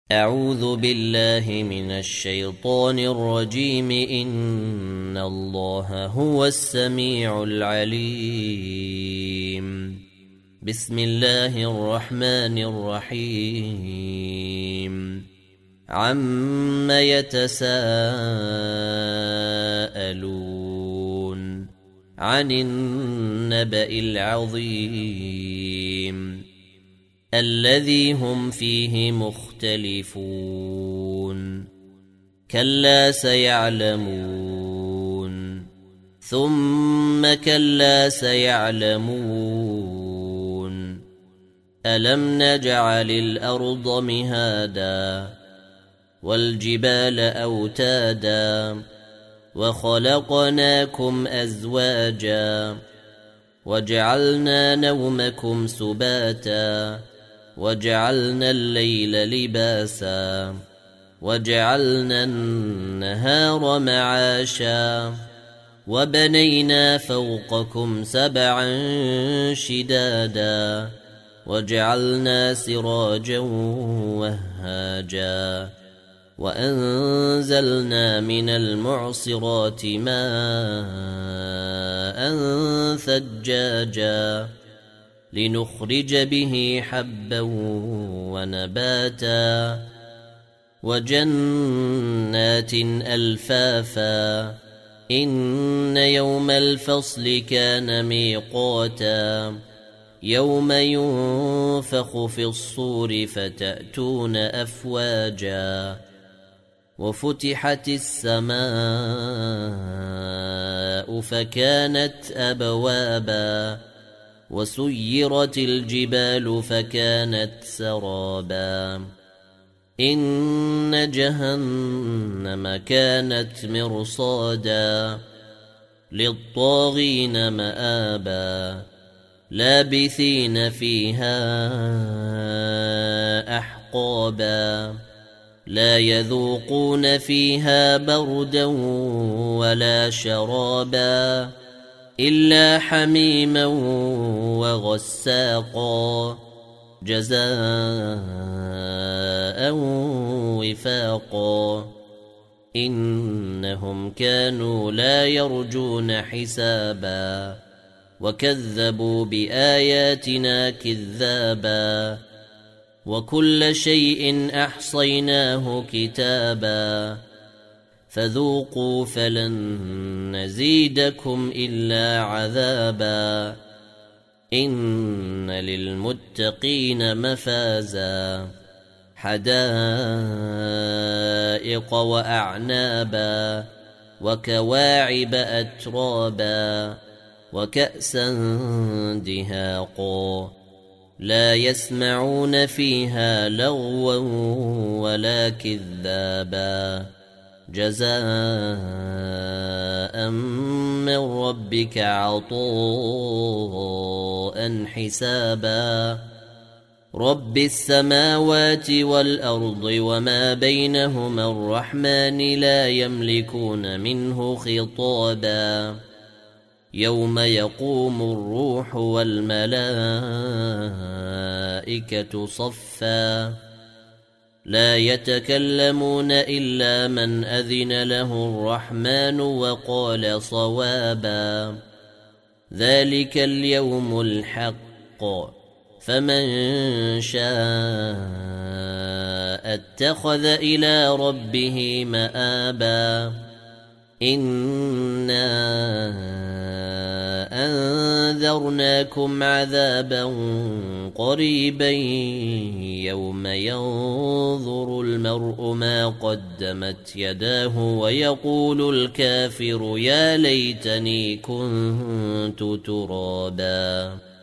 أعوذ بالله من الشيطان الرجيم. إن الله هو السميع العليم. بسم الله الرحمن الرحيم. عم يتساءلون عن النبأ العظيم الذي هم فيه مختلفون. كلا سيعلمون ثم كلا سيعلمون. ألم نجعل الأرض مهادا والجبال أوتادا وخلقناكم أزواجا وجعلنا نومكم سباتا وجعلنا الليل لباسا وجعلنا النهار معاشا وبنينا فوقكم سبعا شدادا وجعلنا سراجا وهاجا وأنزلنا من المعصرات ماء ثجاجا لنخرج به حبا ونباتا وجنات ألفافا. إن يوم الفصل كان ميقاتا يوم ينفخ في الصور فتأتون أفواجا وفتحت السماء فكانت أبوابا وسيرت الجبال فكانت سرابا. إن جهنم كانت مرصادا للطاغين مآبا لابثين فيها أحقابا لا يذوقون فيها بردا ولا شرابا إلا حميما وغساقا جزاء وفاقا. إنهم كانوا لا يرجون حسابا وكذبوا بآياتنا كذابا وكل شيء أحصيناه كتابا فذوقوا فلن نزيدكم إلا عذابا. إن للمتقين مفازا حدائق وأعنابا وكواعب أترابا وكأسا دهاقا لا يسمعون فيها لغوا ولا كذابا جزاء من ربك عطاء حسابا. رب السماوات والأرض وما بينهما الرحمن لا يملكون منه خطابا. يوم يقوم الروح والملائكة صفا لا يتكلمون إلا من أذن له الرحمن وقال صوابا. ذلك اليوم الحق فمن شاء اتخذ إلى ربه مآبا. إنا أنذرناكم عذابا قريبا يوم ينظر المرء ما قدمت يداه ويقول الكافر يا ليتني كنت ترابا.